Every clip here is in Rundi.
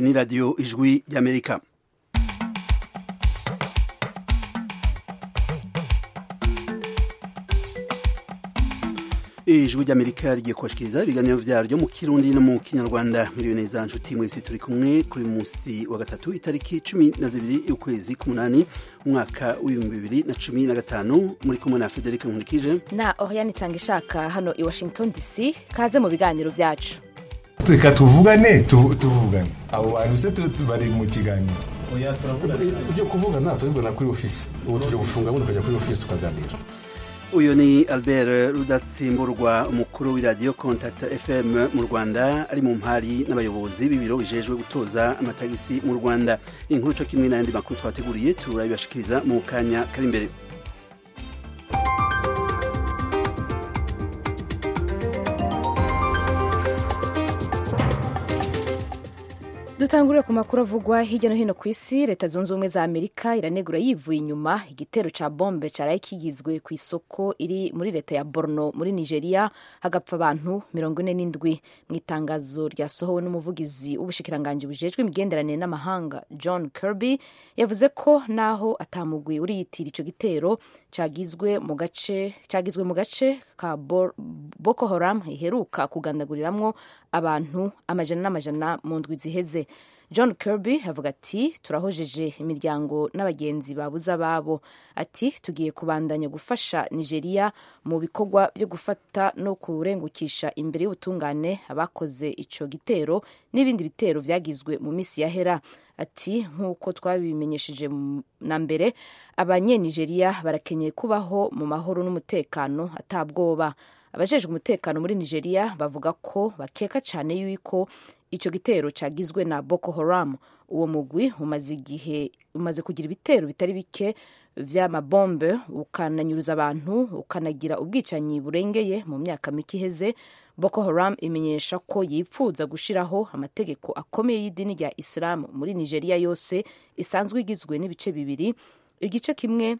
Iyi ni radio Ijwi ry'Amerika. Ijwi ry'Amerika rigiye kubashikiriza ibiganiro vyaryo mu Kirundi no mu Kinyarwanda. Miliyoni za nshuti mwese turi kumwe kuri musi wa gatatu itariki 12 y'ukwezi k'umunani umwaka w'2015 muri kumwe na Federica Nkurikije na Oriane Tangishaka hano i Washington DC. Kaze mu biganiro vyacu. Reka tuvugane abo bantu se bari mu kiganiro oya turavuga ibyo kuvugana tubibona kuri office ubu tuje gufunga buno kujya kuri office tukaganira. Uyu ni Albert Rudatsimburwa umukuru w'iradio Contact FM mu Rwanda ari mu mpari n'abayobozi b'ibiro bijejwe gutoza amatagisi mu Rwanda. Inkuru cyo kimwe n'andi makuru twateguriye turabibashikiriza mu kanya kari imbere. Dutangurira ku makuru avugwa hirya no hino ku isi. Leta zunze ubumwe za Amerika iranegura yivuye inyuma igitero ca bombe caraye kigizwe ku isoko iri muri leta ya Borno muri Nigeria hagapfa abantu 47. Mu itangazo ryasohowe n'umuvugizi w'ubushikiranganje bujejwe imigenderanire n'amahanga John Kirby yavuze ko naho atamugwi uriyitira ico gitero cagizwe mu gace ka Boko Haram iheruka kugandaguriramwo abantu amajana n'amajana mu ndwi ziheze. John Kirby avuga ati turahojeje imiryango n'abagenzi babuza babo, ati tugiye kubandanya gufasha Nigeria mu bikorwa byo gufata no kurengukisha imbere y'ubutungane abakoze ico gitero n'ibindi bitero vyagizwe mu misi yahera. Ati nk'uko twabimenyesheje na mbere abanye-Nigeria barakenyeye kubaho mu mahoro n'umutekano atabwoba. Abajejwe umutekano muri Nigeria bavuga ko bakeka cyane yuko ico gitero cagizwe na Boko Haram. Uwo mugwi umaze kugira ibitero bitari bike vy'amabombe ukananyuruza abantu ukanagira ubwicanyi burengeye mu myaka mike iheze. Boko Haram imenyesha ko yipfuza gushiraho amategeko akomeye y'idini rya Islam muri Nigeria yose isanzwe igizwe n'ibice bibiri, igice kimwe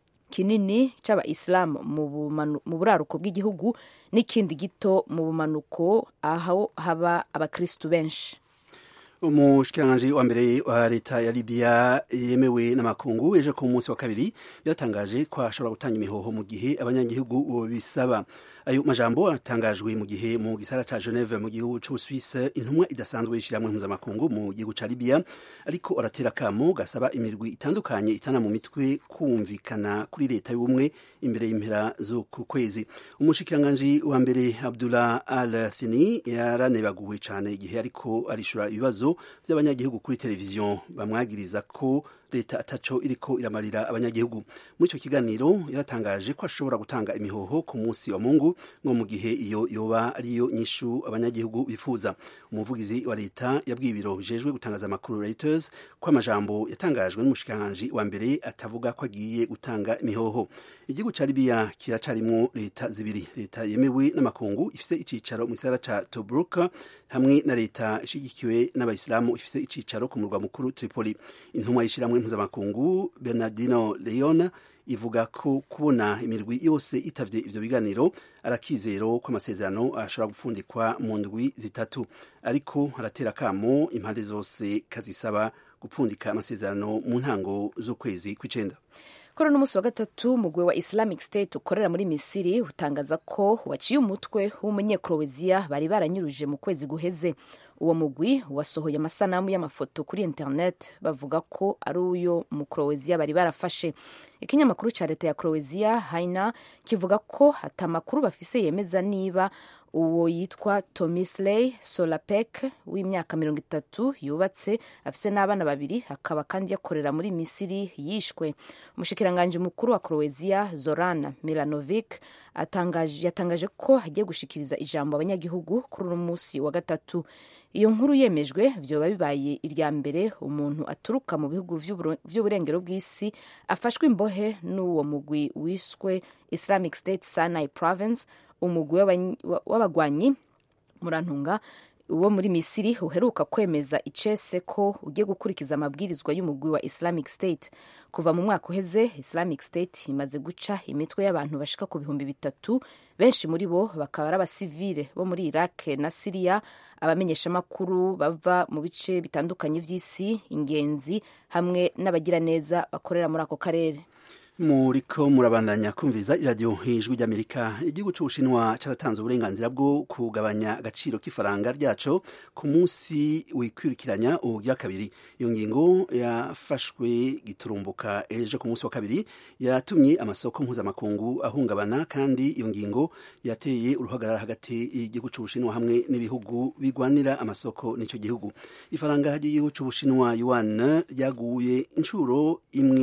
kinini c'aba Islam mu buraruko bw'igihugu n'ikindi gito mu bumanuko aho haba abakristu benshi. Umushikiranganje wa mbere wa leta ya Libya yemewe n'amakungu ejo ku munsi wa kabiri yatangaje ko ashobora gutanga imihoho mu gihe abanyagihugu bisaba. Ayo majambo atangajwe mu gihe mu gisara ca Geneve mu gihugu c'u Suisse intumwa idasanzwe y'ishiramwe mpuzamakungu mu gihugu ca Libya ariko aratera kamo gasaba imirwi itandukanye itana mu mitwe kumvikana kuri leta y'ubumwe imbere y'impera zo ku kwezi. Umushikiranganje wa mbere Abdullah Al-Thani yaranebaguwe cane igihe ariko arishura ibibazo by'abanyagihugu kuri televiziyo bamwagiriza ko leta ataco iriko iramarira abanyagihugu. Muri ico kiganiro yaratangaje ko ashobora gutanga imihoho ku munsi wa Mungu ngo mu gihe iyo yoba ariyo nyishu abanyagihugu bifuza. Umuvugizi wa leta yabwiye ibiro bijejwe gutangaza amakuru Reuters ko amajambo yatangajwe n'umushikiranganje wa mbere atavuga ko agiye gutanga imihoho. Igihugu ca Libya kiracarimwo leta zibiri, leta yemewe n'amakungu ifise icicaro mu gisagara ca Tobruk hamwe na leta ishigikiwe n'abayisilamu ifise icicaro ku murwa mukuru Tripoli. Intumwa y'ishiramwe mpuzamakungu Bernardino Leon ivuga ko kubona imirwi yose itavye ivyo biganiro arakizero ko amasezerano ashobora gupfundikwa mu ndwi zitatu, ariko haratera kamo impande zose kazisaba gupfundika amasezerano mu ntango z'ukwezi kw'icenda. Kuri uno musi wa gatatu umugwi wa Islamic State ukorera muri Misiri utangaza ko waciye umutwe w'umunyekroweziya bari baranyuruje mu kwezi guheze. Uwo mugwi wasohoye amasanamu y'amafoto kuri internet bavuga ko ari uyo mu Croatia bari barafashe. Ikinyamakuru ca leta ya Croatia Haina kivuga ko atamakuru bafise yemeza niba uwo yitwa Tomislav Solapek w'imyaka 30 yubatse afise n'abana babiri akaba kandi yakorera muri Misiri yishwe. Umushikiranganje mukuru wa Croatia Zoran Milanovic yatangaje ko hagiye gushikiriza ijambo abanyagihugu kuri uno musi wa gatatu. Iyo nkuru yemejwe vyoba bibaye irya mbere umuntu aturuka mu bihugu vy'uburengero bw'isi afashwe imbohe n'uwo mugwi wiswe Islamic State Sinai Province, umugwi w'abagwanyi murantunga wo muri Misiri uheruka kwemeza icese ko ugiye gukurikiza amabwirizwa y'umugwi wa Islamic State. Kuva mu mwaka uheze, Islamic State imaze guca imitwe y'abantu bashika ku 3,000, benshi muri bo bakaba ari abasivile bo muri Iraq na Syria, abamenyeshamakuru bava mu bice bitandukanye vy'isi, ingenzi hamwe n'abagiraneza bakorera muri ako karere. Muriko murabandanya kumviza iradiyo Ijwi ry'Amerika. Igihugu c'Ubushinwa caratanze uburenganzira bwo kugabanya agaciro k'ifaranga ryaco ku munsi wikwirikiranya ugira kabiri. Iyo ngingo yafashwe giturumbuka ejo ku munsi wa kabiri, yatumye amasoko mpuzamakungu ahungabana, kandi iyo ngingo yateye uruhagarara hagati y'igihugu c'Ubushinwa hamwe n'ibihugu bigwanira amasoko n'ico gihugu. Ifaranga ry'igihugu c'Ubushinwa yuan ryaguye incuro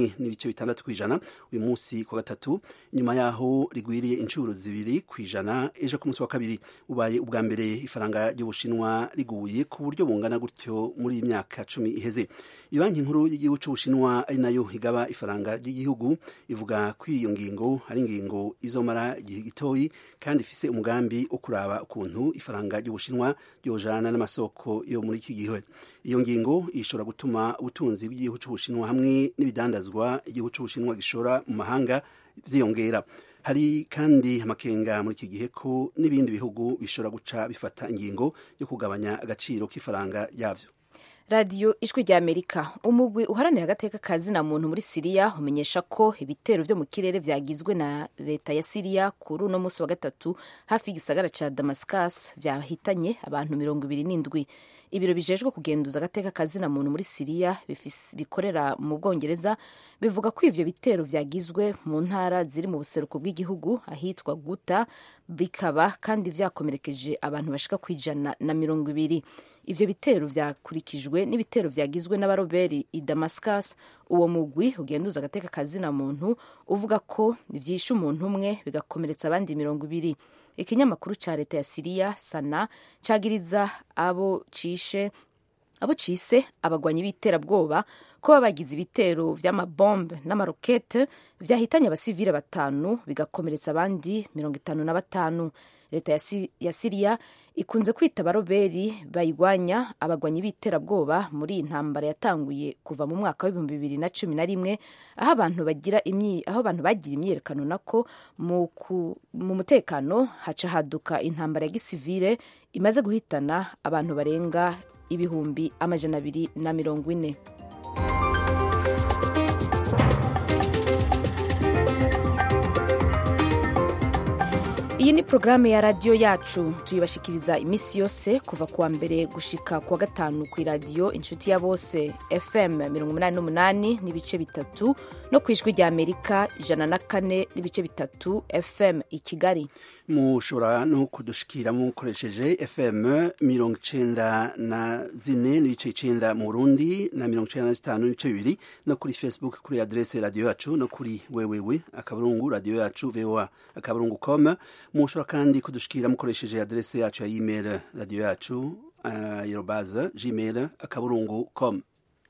1.6% uyu munsi kwa gatatu, nyuma yaho rigwiriye incuro 2% ejo ku munsi wa kabiri. Ubaye ubwa mbere ifaranga ry'Ubushinwa riguye ku buryo bungana gutyo muri imyaka 10 iheze. Banki nkuru y'igihugu c'Ubushinwa ari nayo higaba ifaranga ry'igihugu ivuga ko iyo ngingo ari ingingo izomara igihe gitoyi, kandi ifise umugambi wo kuraba ukuntu ifaranga ry'Ubushinwa ryojana n'amasoko yo muri iki gihe. Iyo ngingo ishobora gutuma ubutunzi bw'igihugu c'Ubushinwa hamwe n'ibidandazwa igihugu c'Ubushinwa gishora mu mahanga vyiyongera. Hari kandi amakenga muri iki gihe ko n'ibindi bihugu bishobora guca bifata ingingo yo kugabanya agaciro k'ifaranga ryavyo. Radio Ijwi ry'Amerika. Umugwi uharanira agateka kazina muntu muri Syria umenyesha ko ibitero vyo mu kirere vyagizwe na leta ya Syria kuri uno munsi wa gatatu hafi igisagara ca Damascus vyahitanye abantu 27. Ibiro bijejwe kugenduza agateka kazina muntu muri Syria bikorera mu Bwongereza bivuga ko ivyo bitero vyagizwe mu ntara ziri mu buseruko bw'igihugu ahitwa Guta, bikaba kandi vyakomerekeje abantu bashika kwijana na 20. Ivyo bitero vyakurikijwe n'ibitero vyagizwe n'abaroberi i Damascus. Uwo mugwi ugenduza agateka kazina muntu uvuga ko ivyishe umuntu umwe bigakomeretsa abandi 20. Ikinyamakuru ca leta ya Syria Sana cagiriza abo cise abagwanyi b'iterabwoba ko bagize ibitero vy'amabombe n'amarokete vyahitanye abasivile 5 bigakomeretsa abandi 55. Leta ya Syria ikunze kwita abaroberi bayigwanya abagwanyi b'iterabwoba muri intambara yatanguye kuva mu mwaka wa 2011, aho abantu bagira imyiyerekano nako mu mutekano haca haduka intambara ya gisivile imaze guhitana abantu barenga 240,000. Iyi ni programu ya radio yacu, tuyibashikiriza imisi yose kuva kuwa mbere gushika kuwa gatanu ku radio Inshuti ya Bose FM 88 n'ibice bitatu no kwijwi rya Amerika 104 n'ibice bitatu FM i Kigali. Mushobora no kudushikira mukoresheje FM 94 n'ibice 9 mu Burundi na 95 n'ibice 2 no kuri Facebook kuri adresse radio yacu no kuri www.radio-yacu.voa.com. Mushobora kandi kudushikira mukoresheje adresse yacu ya email radio yacu @gmail.com.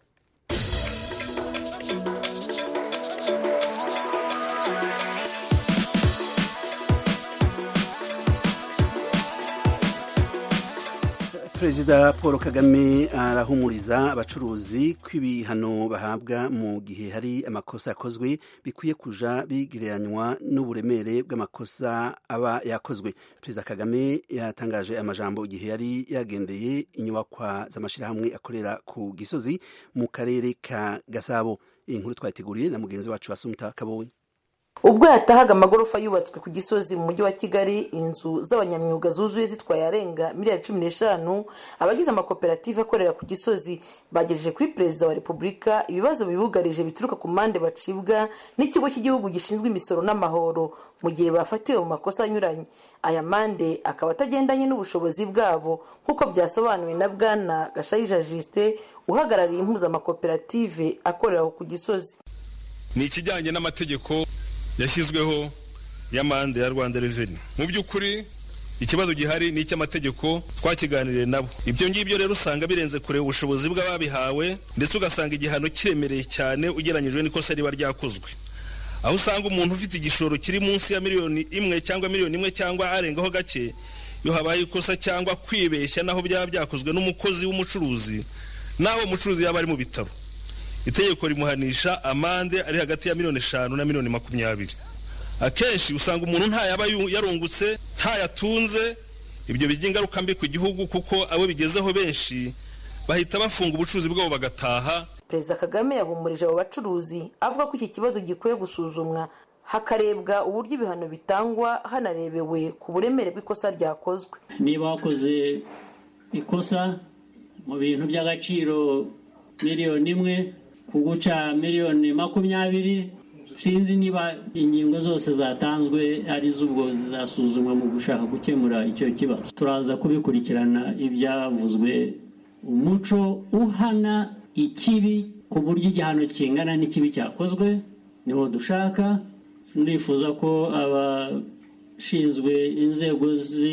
Perezida Paul Kagame arahumuriza abacuruzi kw'ibihano bahabwa mu gihe hari amakosa yakozwe bikwiye kuja bigereranywa n'uburemere bw'amakosa aba yakozwe. Perezida Kagame yatangaje amajambo igihe yari yagendeye inyubakwa z'amashirahamwe akorera ku Gisozi mu karere ka Gasabo. Iyi nkuru twayiteguriye na mugenzi wacu Asumta Kabonye. Ubwo yatahaga amagorofa yubatswe ku Gisozi mu mujyi wa Kigali, inzu z'abanyamyuga zuzuye zitwaye arenga miliyari 15, abagize amakoperative akorera ku Gisozi bagejeje kuri Perezida wa Repubulika ibibazo bibugarije bituruka ku mande bacibwa n'ikigo cy'igihugu gishinzwe imisoro n'amahoro mu gihe bafatiwe mu makosa anyuranye. Aya mande akaba atagendanye n'ubushobozi bwabo nk'uko byasobanuwe na Bwana Gashayija Justin uhagarariye impuzamakoperative akorera ku Gisozi. Ni ikijyanye n'amategeko yashyizweho y'amande ya Rwanda Revenue. Mu by'ukuri ikibazo gihari ni icy'amategeko, twakiganiriye nabo. Ibyo ngibyo rero usanga birenze kure ubushobozi bw'ababihawe, ndetse ugasanga igihano kiremereye cyane ugereranyijwe n'ikosa riba ryakozwe. Aho usanga umuntu ufite igishoro kiri munsi ya miliyoni 1 cyangwa miliyoni 1 cyangwa arengaho gake, iyo habaye ikosa cyangwa kwibeshya naho byaba byakozwe n'umukozi w'umucuruzi naho umucuruzi yaba ari mu bitaro, itegeko rimuhanisha amande ari hagati ya $5,000 na $20,000. Akenshi usanga umuntu ntayaba yarungutse ntayatunze, ibyo bigira ingaruka mbi ku gihugu kuko abo bigezeho benshi bahita bafunga ubucuruzi bwabo bagataha. Perezida Kagame yahumurije abo bacuruzi avuga ko iki kibazo gikwiye gusuzumwa hakarebwa uburyo ibihano bitangwa hanarebewe ku buremere bw'ikosa ryakozwe. Niba wakoze ikosa mu bintu by'agaciro $1,000,000 kuguca $20,000, sinzi niba ingingo zose zatanzwe ari z'ubwo zizasuzumwa mu gushaka gukemura icyo kibazo. Turaza kubikurikirana ibyavuzwe, umuco uhana ikibi ku buryo igihano kingana n'ikibi cyakozwe niho dushaka. Ndifuza ko abashinzwe inzego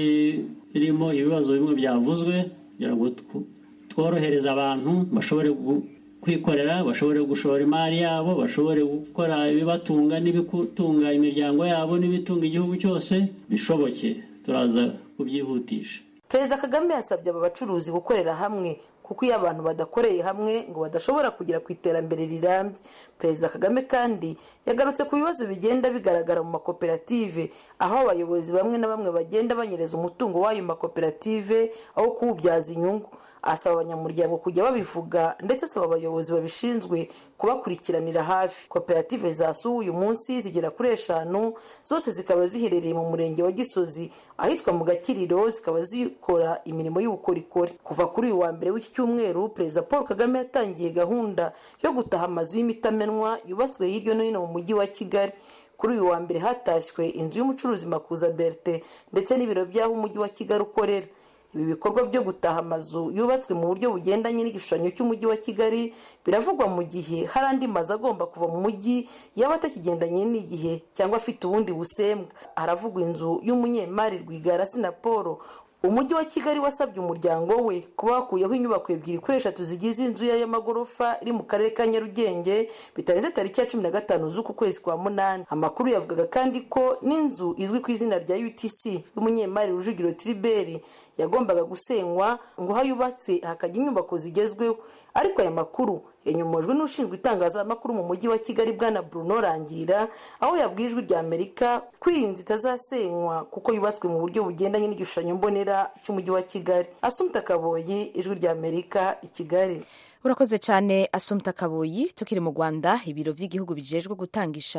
zirimo ibibazo bimwe byavuzwe kugira ngo tworohereza abantu bashobore kwikorera, bashobore gushora imari yabo, bashobore gukora ibibatunga n'ibitunga imiryango yabo n'ibitunga igihugu cyose bishoboke. Turaza kubyihutisha. Perezida Kagame yasabye aba bacuruzi gukorera hamwe kuko iyo abantu badakoreye hamwe ngo badashobora kugera ku iterambere rirambye. Perezida Kagame kandi yagarutse ku bibazo bigenda bigaragara mu makoperative, aho abayobozi bamwe na bamwe bagenda banyereza umutungo w'ayo makoperative aho kuwubyaza inyungu. Asaba abanyamuryango kujya babivuga ndetse asaba abayobozi babishinzwe kubakurikiranira hafi. Koperative zasuwe uyu munsi zigera kuri 5, zose zikaba ziherereye mu murenge wa Gisozi ahitwa mu Gakiriro, zikaba zikora imirimo y'ubukorikori. Kuva kuri uyu wa mbere w'iki cyumweru, Perezida Paul Kagame yatangiye gahunda yo gutaha amazu y'imitamenwa yubatswe hirya no hino mu mujyi wa Kigali. Kuri uyu wa mbere hatashywe inzu y'umucuruzi Makuza Bertin ndetse n'ibiro by'aho umujyi wa Kigali ukorera. Ibi bikorwa byo gutaha amazu yubatswe mu buryo bugendanye n'igishushanyo cy'umujyi wa Kigali biravugwa mu gihe hari andi mazu agomba kuva mu mujyi yaba atakigendanye n'igihe cyangwa afite ubundi busembwa. Haravugwa inzu y'umunyemari Rwigara Sinapolo. Umujyi wa Kigali wasabye umuryango we kuba wakuyeho inyubako 2 kuri 3 zigize inzu y'amagorofa iri mu karere ka Nyarugenge bitarenze tariki ya 15 z'uku kwezi kwa 8. Amakuru yavugaga kandi ko n'inzu izwi ku izina rya UTC y'umunyemari Rujugiro Tribert yagombaga gusenywa ngo hayubatse hakajya inyubako zigezweho, ariko aya makuru yanyomojwe n'ushinzwe itangazamakuru mu mujyi wa Kigali Bwana Bruno Rangira, aho yabwijwe rya Amerika ko iyi nzu itazasenywa kuko yubatswe mu buryo bugendanye n'igishushanyo mbonera cy'umujyi wa Kigali. Assumpta Kaboyi, Ijwi rya Amerika, i Kigali. Urakoze cyane Assumpta Kaboyi. Tukiri mu Rwanda, ibiro by'igihugu bijejwe gutangisha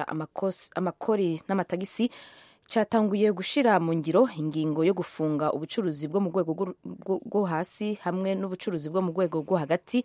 amakori n'amatagisi cyatanguye gushira mu ngiro ingingo yo gufunga ubucuruzi bwo mu rwego rwo hasi hamwe n'ubucuruzi bwo mu rwego rwo hagati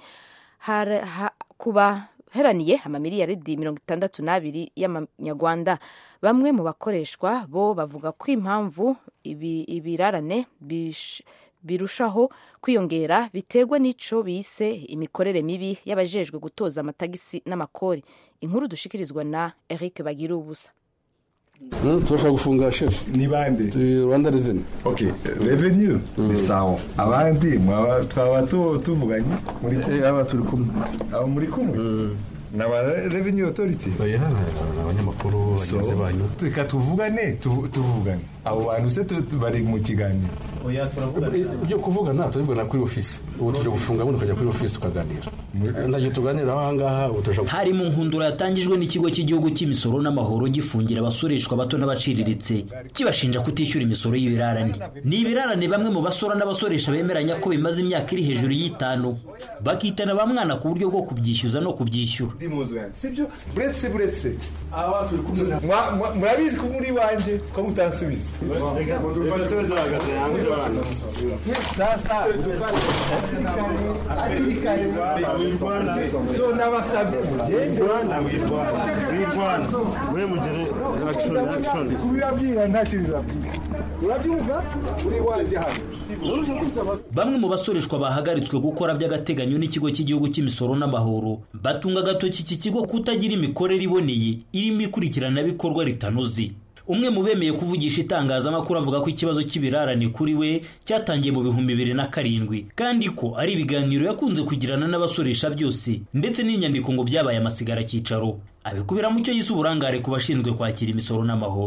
kuba heraniye $62 miliyoni y'amanyarwanda. Bamwe mu bakoreshwa bo bavuga ko impamvu ibirarane birushaho kwiyongera biterwa n'ico bise imikorere mibi y'abajejwe gutoza amatagisi n'amakori. Inkuru dushikirizwa na Eric Bagirubusa. Turashaka gufunga chef. Ni bande? Rwanda Revenue. Okay, Revenue ni sawa. Abandi twaba tuvuganye muri aba turi kumwe. Aba muri kumwe. Na Revenue Authority. Bayihana abanyamakuru bageze banyu. Reka tuvugane. Abo bantu se bari mu kiganiro. Oya turavuga. Ibyo kuvugana tubivugana kuri office. Ubu tuje gufunga bundi kujya kuri office tukaganira. Ndaje tuganira aha ngaha utasha. Hari mu nkundura yatangijwe n'ikigo cy'igihugu cy'imisoro n'amahoro gifungira abasoreshwa bato n'abaciriritse kibashinja kutishyura imisoro y'ibirarane. Ni ibirarane bamwe mu basora n'abasoresha bemeranya ko bimaze imyaka iri hejuru y'5 bakitana ba mwana ku buryo bwo kubyishyuza no kubyishyura. Sibyo buretse aba turi kumwe. Murabizi ko muri wanje ko mutansubiza. Sasa so nabasabye Rwanda we mugere action kubirabwira ntacyo bizabwira. Urabyumva uri wanje hano. Bamwe mu basoreshwa bahagaritswe gukora by'agateganyo n'ikigo cy'igihugu cy'imisoro n'amahoro batunga agatoki iki kigo kutagira imikorere iboneye irimo ikurikirana bikorwa ritanoze. Umwe mu bemeye kuvugisha itangazamakuru avuga ko ikibazo cy'ibirarane kuri we cyatangiye mu 2007 kandi ko ari ibiganiro yakunze kugirana n'abasoresha byose ndetse n'inyandiko ngo byabaye amasigara cyicaro. Abikubira mu cyo yise uburangare ku bashinzwe kwakira imisoro n'amahoro.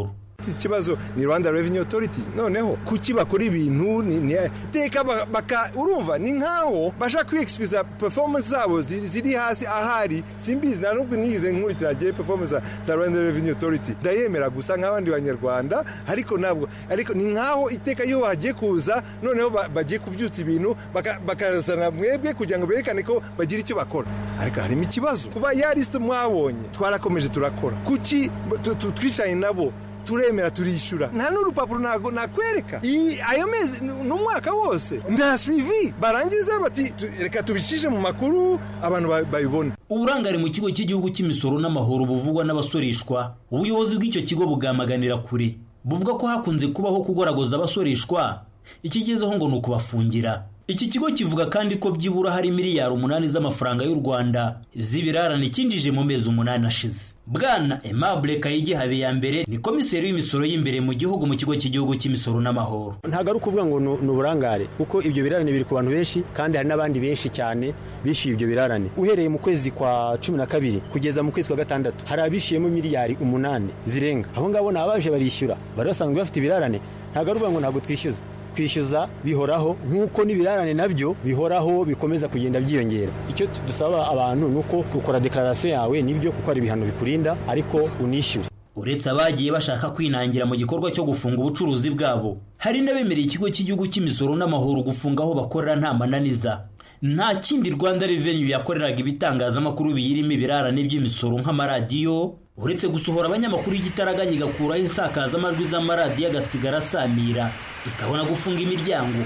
abafite ikibazo ni Rwanda Revenue Authority. Noneho kuki bakora ibintu teka urumva ni nkaho basha kwiexcuse performance zabo ziri hasi ahari simbizi na nubwo nigize nkurikiragiye performance za Rwanda Revenue Authority ndayemera gusa nk'abandi banyarwanda ariko ni nkaho iteka yo bagiye kuza noneho bagiye kubyutsa ibintu bakazana mwebwe kugira ngo berekane ko bagira icyo bakora ariko harimo ikibazo kuva ya list mwabonye twarakomeje turakora kuki twicaye nabo turemera turishura nta n'urupapuro ntago nakwereka ayo mezi n'umwaka wose nta suivi barangiza bati reka tubishije mu makuru abantu babibona. Uburangare mu kigo cy'igihugu cy'imisoro n'amahoro buvugwa n'abasoreshwa ubuyobozi bw'icyo kigo bugamaganira kure buvuga ko hakunze kubaho kugoragoza abasoreshwa ikigezeho ngo ni ukubafungira. Iki kigo kivuga kandi ko byibura hari miliyari 8 z'amafaranga y'u Rwanda z'ibirarane kinjije mu mezi 8 ashize. Bwana Aimable Kayigi ya mbere ni komiseri w'imisoro y'imbere mu gihugu mu kigo cy'igihugu cy'imisoro n'amahoro. Ntago ari kuvuga ngo n'uburangare kuko ibyo birarane biri ku bantu benshi kandi hari n'abandi benshi cyane bishyuye ibyo birarane. Uhereye mu kwezi kwa 12 kugeza mu kwezi kwa 6 hari abishiyemo miliyari 8 zirenga. Abo ngabo nabaje barishyura bari basanzwe bafite ibirarane. Ntago ari ngo ntago twishyuza bihoraho nk'uko n'ibirarane nabyo bihoraho bikomeza kugenda byiyongera. Icyo dusaba abantu nuko gukora declaration yawe nibyo kuko ari ibihano bikurinda ariko unishyure. Uretse abagiye bashaka kwinangira mu gikorwa cyo gufunga ubucuruzi bwabo hari n'abemereye ikigo cy'igihugu cy'imisoro n'amahoro gufunga aho bakorera nta mananiza. Nta kindi Rwanda Revenue yakoreraga ibitangazamakuru biyirimo ibirarane by'imisoro nk'amaradiyo uretse gusohora abanyamakuru y'igitaraganya igakuraho insakazamajwi z'amaradiyo agasigara asamira ikabona gufunga imiryango.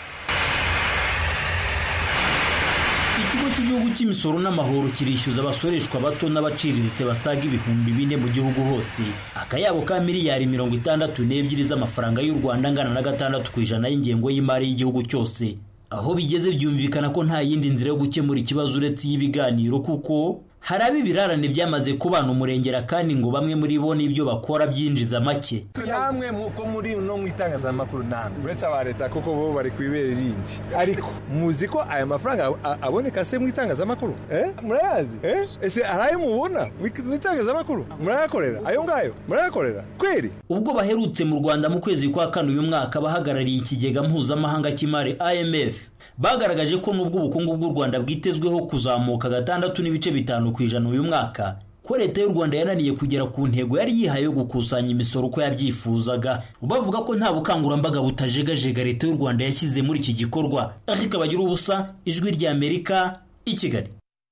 Ikigo cy'igihugu cy'imisoro n'amahoro kirishyuza abasoreshwa bato n'abaciriritse basaga 4,000 mu gihugu hose akayabo ka miliyari 62 z'amafaranga y'u Rwanda angana na 6% y'ingengo y'imari y'igihugu cyose. Aho bigeze byumvikana ko nta yindi nzira yo gukemura ikibazo uretse y'ibiganiro kuko hari abibirarane byamaze kubana umurengera kandi ngo bamwe muri bo n'ibyo bakora byinjiza make. Namwe muko muri no mwitangaza makuru namwe uretse abareta kuko bo bari kwibera irindi ariko muzi ko aya mafaranga aboneka se mwitangaza makuru murayazi ese araye mubona mwitangaza makuru murayakorera ayo ngayo murayakorera kweri. Ubwo baherutse mu Rwanda mu kwezi kwa 4 uyu mwaka bahagarariye ikigega mpuzamahanga cy'imari IMF bagaragaje ko nubwo ubukungu bw'u Rwanda bwitezweho kuzamuka 6.5% kwijana uyu mwaka ko leta y'u Rwanda yananiye kugera ku ntego yari yihaye yo gukusanya imisoro uko yabyifuzaga. Bavuga ko nta bukangurambaga butajegajega leta y'u Rwanda yashyize muri iki gikorwa. Ariko bagira ubusa ijwi rya Amerika i Kigali.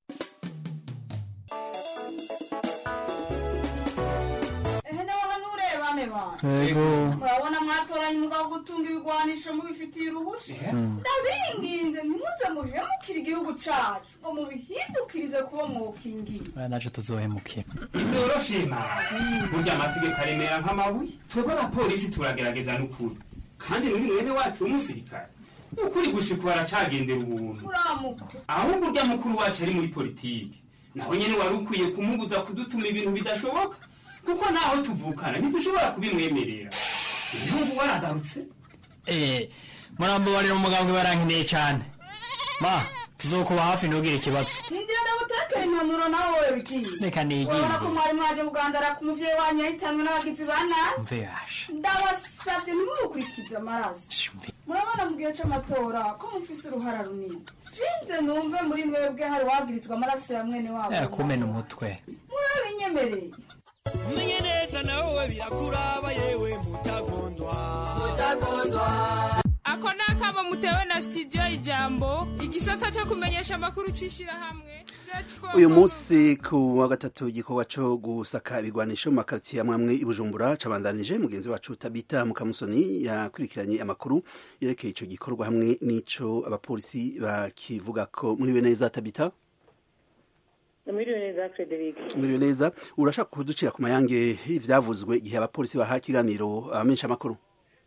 Murabona mwatoranye umugabo gutunga ibigwanisho mubifitiye uruhusha ndabinginze ntimuze muhemukire igihugu cacu ngo mubihindukirize kuba mwokingira naje tuzohemukira ibyoroshima burya amategeko aremera nk'amabuye twebwe abapolisi turagerageza n'ukuri kandi n'uri mwene wacu w'umusirikare ukuri gushika baracagendera ubuntu ahubwo urya mukuru wacu ari muri politiki naho nyene wari ukwiye kumubuza kudutuma ibintu bidashoboka kuko naho tuvukana ntidushobora kubimwemerera. Nubwo waragarutse murambo bari mu mugambwe barankeneye cyane ma tuzokuba hafi ntugire ikibazo. Ndira ndabutekera impanuro nawe wewe bigiye reka nigiye urabona ko mwari mwaje kugandara ku muvyeyi wanyu yahitanwe n'abagizi bana mve yasha ndabasavye ntimumukurikize amaraso. Murabona mu gihe c'amatora ko mufise uruhara runini sinze numve muri mwebwe hari wagirizwa amaraso ya mwene wabo kumena umutwe murabinyemereye. Mwenye neza nawe birakuraba yewe mutagondwa ako nakaba mutewe na studio Ijambo igisata cyo kumenyesha amakuru cishira hamwe. Uyu munsi ku wa gatatu igikorwa cyo gusaka ibigwanisho mu makartier amwe i Bujumbura cabandanije mugenzi wacu Tabita Mukamusoni yakurikiranye amakuru yerekeye ico gikorwa hamwe n'ico abapolisi bakivuga ko muri neza. Tabita Miliyoneza Frederic. Miliyoneza urashaka kuducira ku mayange ivyavuzwe igihe abapolisi baha kiganiro abamenyesha amakuru.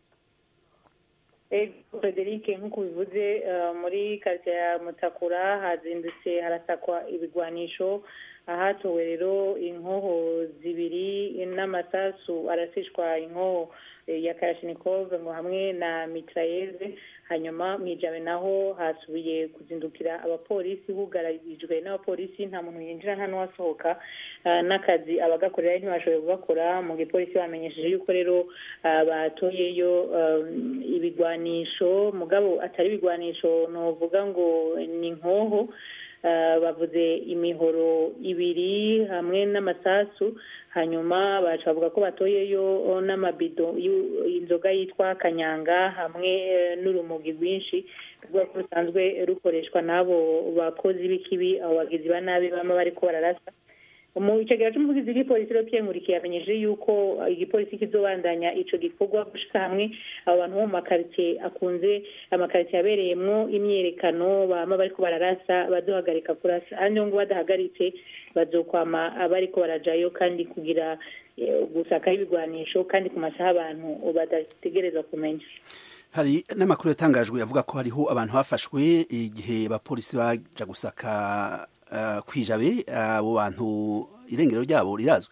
Frederic nkuko bivuze muri quartier ya Mutakura hazindutse harasakwa ibigwanisho ahatowe rero inkoho zibiri n'amasasu arasishwa inkoho ya Kalashnikov ngo hamwe na mitrailleze. Hanyuma mwijabe naho hasubiye kuzindukira abapolisi hugarijwe n'abapolisi, nta muntu yinjira nta n'uwasohoka, n'akazi abagakorera ntibashoboye kugakora. Mu gipolisi bamenyesheje yuko rero batoyeyo ibigwanisho, mugabo atari ibigwanisho novuga ngo ni inkoho, bavuze imihoro ibiri hamwe n'amasasu. Hanyuma bavuga ko batoyeyo n'amabido inzoga yitwa kanyanga hamwe n'urumogi rwinshi rwako rusanzwe rukoreshwa n'abo bakozi b'ikibi, abo bagizi ba nabi bama bariko bararasa. Mu icegera c'umuvugizi w'igipolisi rero Pierre Nkurikiye yamenyesheje yuko igipolisi kizobandanya ico gikorwa gushika hamwe abo bantu bo mu makaritiye akunze amakaritiye abereyemwo imyerekano bama bariko bararasa bazohagarika kurasa, hanyuma ngo badahagaritse bazokwama abariko barajayo kandi kugira gusaka ibigwanisho kandi ku masaha abantu badategereza kumenya. Hari n'amakuru yatangajwe avuga ko hariho abantu bafashwe igihe abapolisi baja gusaka kwijabe, abo bantu irengero ryabo rirazwe.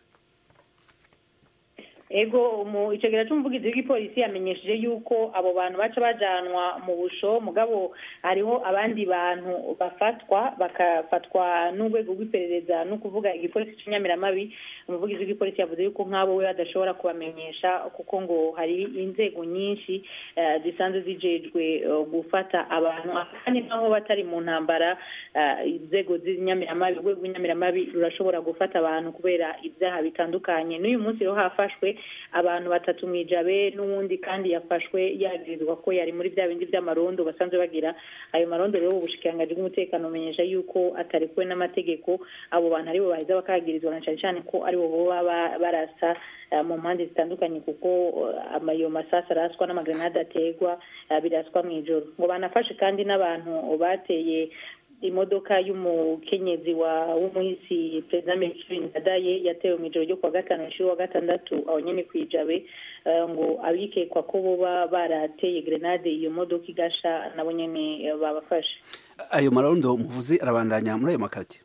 Ego mu icegera c'umuvugizi w'igipolisi yamenyesheje yuko abo bantu baca bajanwa mu busho, mugabo hariho abandi bantu bakafatwa n'urwego rw'iperereza no kuvuga igipolisi c'Inyamiramabi. Umuvugizi w'igipolisi yavuze yuko nk'abo we adashobora kubamenyesha kuko ngo hari inzego nyinshi zisanzwe zijejwe gufata abantu, kandi naho batari mu ntambara inzego z'Inyamiramabi, urwego rw'Inyamiramabi rurashobora gufata abantu kubera ibyaha bitandukanye. N'uyu munsi rero hafashwe abantu 3 mwijabe, n'uwundi kandi yafashwe yagirizwa ko yari muri bya bindi by'amarondo basanzwe bagira. Ayo marondo rero ubushikiranganji bw'umutekano umenyesha yuko atarekuwe n'amategeko. Abo bantu aribo baheza bakagirizwa na cyane ko aribo boba barasa mu mpande zitandukanye, kuko amayo masasa araswa n'amagrenade ategwa biraswa mw'ijoro. Ngo banafashe kandi n'abantu bateye imodoka y'umukenyezi w'umuhisi Perezida Melchior Ndadaye yatewe mw'ijoro ryo kwa gatanu wa gatandatu aho nyene kwijabe, ngo abikekwa ko boba barateye grenade iyo modoka igasha nabo nyene babafashe. Ayo marondo muvuze arabandanya muri ayo makaritiye?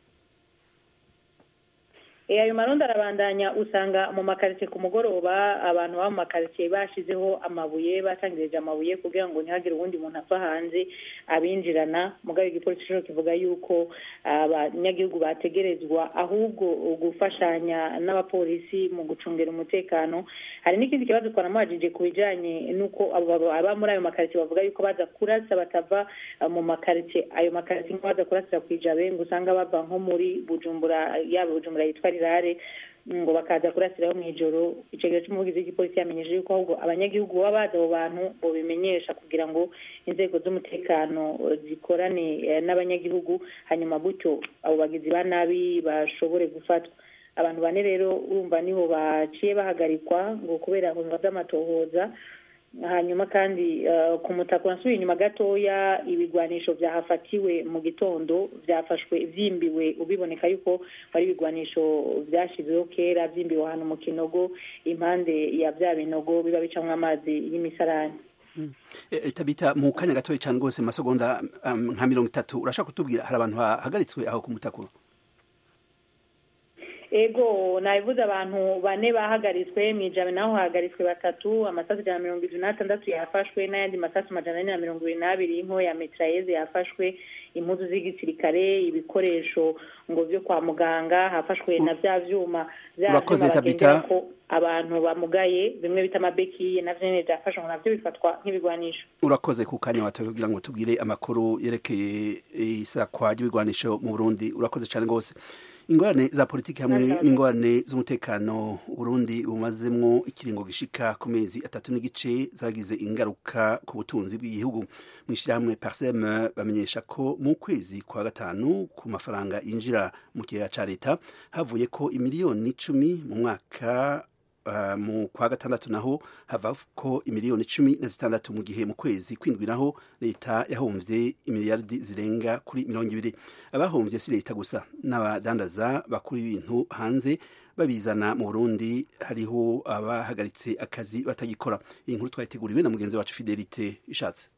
Ayo marondo arabandanya, usanga mu makaritiye ku mugoroba abantu ba mu makaritiye bashizeho amabuye, batangirije amabuye kugira ngo ntihagire ubundi muntu ava hanze abinjirana. Mugabo igipolisi cyo kivuga yuko abanyagihugu bategerezwa ahubwo gufashanya n'abapolisi mu gucungera umutekano. Hari n'ikindi kibazo twanamwajije ku bijanye nuko aba muri ayo makaritiye bavuga yuko baza kurasa batava mu makaritiye. Ayo makaritiye ngo baza kurasira kwijabe, ngo usanga bava nko muri Bujumbura, yaba Bujumbura yitwa Rirare, ngo bakaza kurasiraho mw'ijoro. Icegera c'umuvugizi w'igipolisi yamenyesheje yuko ahubwo abanyagihugu baba baza abo bantu bo bimenyesha kugira ngo inzego z'umutekano zikorane n'abanyagihugu, hanyuma gutyo abo bagizi ba nabi bashobore gufatwa. Abantu 4 rero urumva niho baciye bahagarikwa ngo kubera ngo z'amatohoza. Hanyuma kandi ku Mutakura nsubiye inyuma gatoya, ibigwanisho byahafatiwe mu gitondo byafashwe vyimbiwe, ubiboneka yuko bari ibigwanisho byashizweho kera vyimbiwe ahantu mu Kinogo, impande ya bya binogo biba bicamwe amazi y'imisarani. Tabita, mu kanya gatoya cyane rwose masegonda nka 30 urashaka kutubwira hari abantu bahagaritswe aho ku Mutakura? Ego nabivuze abantu 4 bahagaritswe, mwijabe naho hagaritswe 3, amasasu 126 yafashwe, n'ayandi masasu 422 inko ya mitrailleze yafashwe, impuzu z'igisirikare, ibikoresho ngo byo kwa muganga, hafashwe na bya vyuma Tabita, abantu bamugaye bimwe bita amabeki navyo nyene byafashwe, navyo bifatwa nk'ibigwanisho. Urakoze ku kanya watoye kugira ngo tubwire amakuru yerekeye isakwa ry'ibigwanisho mu Burundi. Urakoze cyane gose. Ingorane za politiki hamwe n'ingorane z'umutekano Burundi bumazemwo ikiringo gishika ku mezi 3 n'igice zagize ingaruka ku butunzi bw'igihugu. Mwishirahamwe Parsem bamenyesha ko mu kwezi kwa gatanu ku mafaranga yinjira mu kigega ca leta havuye ko imiliyoni 10 mu mwaka, mu kwa gatandatu naho hava ko imiliyoni 16 mu gihe mu kwezi kwindwi naho leta yahomvye imiliyardi zirenga kuri 20. Abahomvye si leta gusa, n'abadandaza bakuri ibintu hanze babizana mu Burundi hariho abahagaritse akazi batagikora. Iyi nkuru twayiteguriwe na mugenzi wacu Fidelite Ishatse.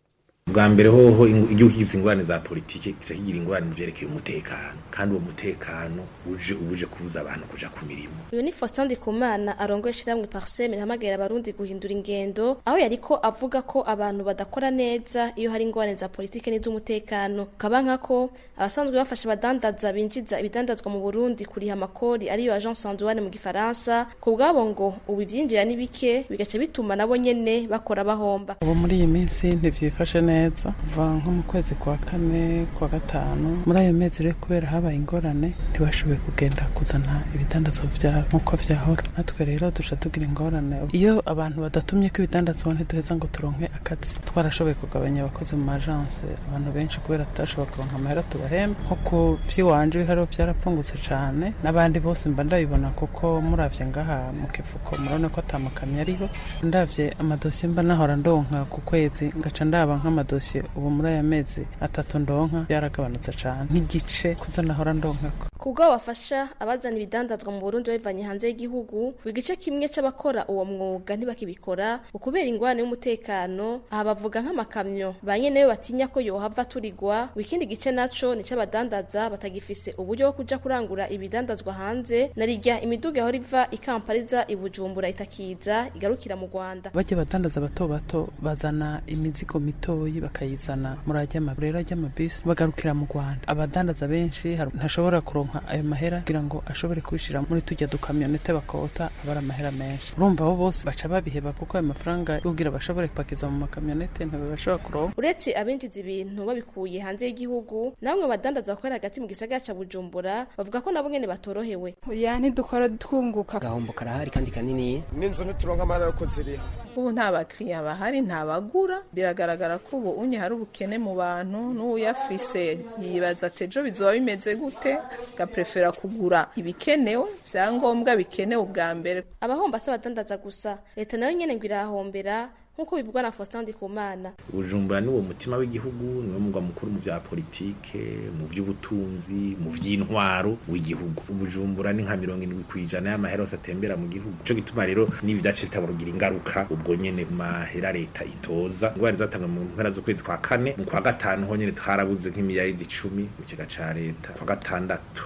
bwa mbere hoho igihugu kigize ingorane za politike kica kigira ingorane vyerekeye umutekano kandi uwo mutekano uje kubuza abantu kuja ku mirimo. Uyu ni Faustin Ndikumana arongoye ishiramwe Parsem rihamagara abarundi guhindura ingendo aho yariko avuga ko abantu badakora neza iyo hari ingorane za politike n'iz'umutekano kabanka ko abasanzwe bafasha abadandaza binjiza ibidandazwa mu Burundi kuriha amakori ariyo agence sanduane mu gifaransa ku bwabo ngo ubu ivyinjira n'ibike bigaca bituma nabo nyene bakora bahomba. Ubu muri iyi minsi ntivyifashe neza kuva nko mu kwezi kwa kane kwa gatanu muri ayo mezi rero kubera habaye ingorane ntibashoboye kugenda kuzana ibidandazwa vyabo nkuko vyahora natwe rero duca tugira ingorane iyo abantu badatumye ko ibidandazwa ntiduheza ngo turonke akazi twarashoboye kugabanya abakozi mu agence abantu benshi kubera tutashobora kuronka amahera tubahemba nko ku vy'iwanje ibiharuro vyarapfungutse cane n'abandi bose mba ndabibona kuko muravye ngaha mu kifuko murabona ko atamakamyo ariho ndavye amadosiye mba nahora ndonka ku kwezi ngaca ndaba nk'amadosiye ubu muri aya mezi 3 ndonka byaragabanutse cane nk'igice kuzo nahora ndonka kubwo bafasha abazana ibidandazwa mu Burundi bavanye hanze y'igihugu igice kimwe c'abakora uwo mwuga ntibakibikora ukubera ingwane y'umutekano aha bavuga nk'amakamyo banyeneyo batinya ko yohava turigwa wikindi gice naco ni c'abadandaza batagifise uburyo bwo kuja kurangura ibidandazwa hanze narijya imiduga aho riva ikampariza ibujumbura itakiza igarukira mu Rwanda baje badandaza bato bato bazana imizigo mitoyi bakayizana muri ajya mabrera ajya mabisi bagarukira mu Rwanda abadandaza benshi ntashobora kuronka ayo mahera kugira ngo ashobore kwishira muri tujya dukamyonete bakota abara amahera menshi urumva abo bose baca babiheba kuko ayo mafaranga kugira bashobore kupakiza mu makamyonete ntibashobora kuronka uretse abinjiza ibintu babikuye hanze y'igihugu namwe badandaza bakorera hagati mu gisagara ca Bujumbura bavuga ko nabo nyene batorohewe oya ntidukora twunguka gahombo karahari kandi kanini n'inzu ntituronka amahera yo kuziriha ubu nta bakiriya bahari nta bagura biragaragara ko ubu unye hari ubukene mu bantu n'uyafise yibaza tejo bizoba bimeze gute gaprefera kugura ibikenewe vyangombwa bikenewe ubwa mbere abahomba se badandaza gusa leta nayo nyene ngo irahombera nkuko bibwa na Faustin Ndikumana. Bujumbura ni wo mutima w'igihugu niwo mugwa mukuru mu bya politike mu by'ubutunzi mu by'intwaro w'igihugu. Bujumbura ni nka 70% y'amahera yose atembera mu gihugu. Cyo gituma rero nibi byace bitabarugira ingaruka ubwo nyene mahera leta itoza ngwari zatanga mu mpera zo kwezi kwa kane mu kwa gatanu ho nyene twarabuze nk'imiliyaridi 10 mu kiga ca leta kwa gatandatu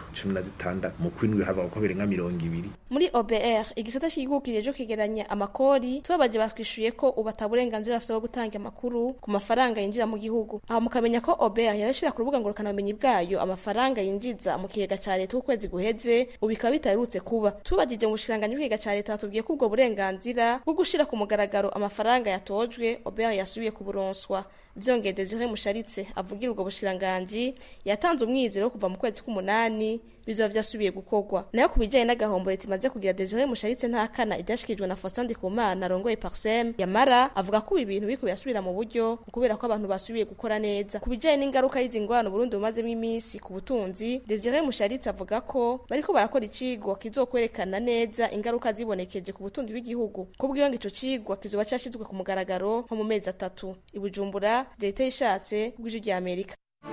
16 mu kwindwi hava uko birenga 200. Muri OBR igisata cy'igukije cyo kigeranya amakori tubabaje baswishuye ko taburenganzira afite bwo gutanga amakuru ku mafaranga yinjira mu gihugu aho mukamenya ko OBR yarashira ku rubuga ngorokana bumenyi bwayo amafaranga yinjiza mu kigega ca leta ukwezi guheze ubikaba bitarutse kuba tubagije mu bushiranganye bw'ikigega ca leta batubwiye ko ubwo burenganzira bwo gushira ku mugaragaro amafaranga yatojwe OBR yasubiye kuburonswa vyongeye Desire Musharitse avugira ubwo bushiranganje yatanze umwizero kuva mu kwezi k'umunani bizo vyasubiye gukogwa nayo kubijanye n'agahombo leta imaze kugira Desire Musharitse ntakana ibyashikijwe na Faustin Ndikumana arongoye Parsem yamara avuga ko ibintu biko byasubira mu buryo kubera ko abantu basubiye gukora neza kubijanye n'ingaruka y'izingwano Burundi bumaze mw'imisi ku butunzi Desire Musharitse avuga ko bariko barakora icigwa kizokwerekana neza ingaruka zibonekeje ku butunzi bw'igihugu kubwiyo ngo ico cigwa kizoba cyashizwe ku mugaragaro nko mu mezi 3 ibujumbura leta ishatse gw'ijwi rya Amerika.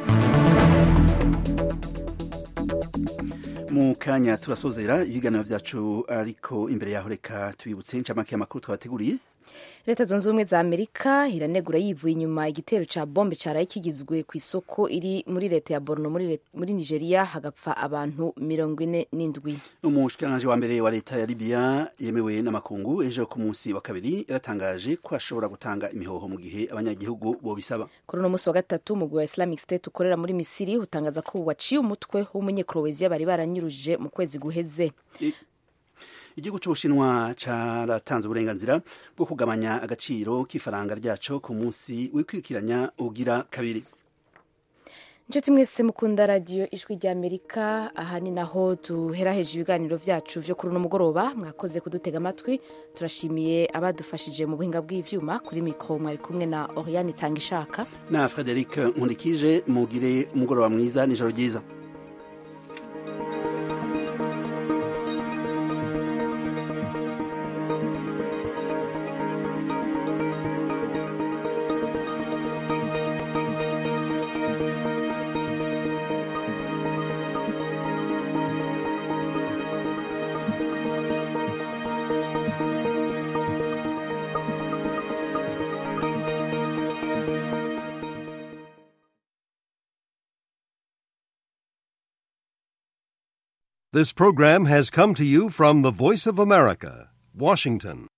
Mu kanya turasozera ibiganiro vyacu ariko imbere yaho reka tubibutse incamake y'amakuru twabateguriye. Leta zunze ubumwe za Amerika iranegura yivuye inyuma igitero ca bombe caraye kigizwe ku isoko iri muri leta ya Borno muri Nigeria hagapfa abantu 47. Umushikiranganje wa mbere wa leta ya Libya yemewe n'amakungu ejo ku munsi wa kabiri yaratangaje ko ashobora gutanga imihoho mu gihe abanyagihugu bo bisaba. Kuri no munsi wa gatatu mu gwa Islamic State ukorera muri Misiri utangaza ko waciye umutwe w'umunyekroweziya bari baranyuruje mu kwezi guheze. Igihugu cy'Ubushinwa caratanze uburenganzira bwo kugabanya agaciro k'ifaranga ryaco ku munsi wikwikiranya ugira kabiri. Njoti mwese mukunda radio ijwi rya Amerika aha ni naho duheraheje ibiganiro vyacu vyo kuri no mugoroba mwakoze kudutega amatwi turashimiye abadufashije mu buhinga bw'ivyuma kuri mikro mwari kumwe na Oriane Tangishaka na Frederic Nkundikije mugire umugoroba mwiza n'ijoro ryiza. This program has come to you from the Voice of America, Washington.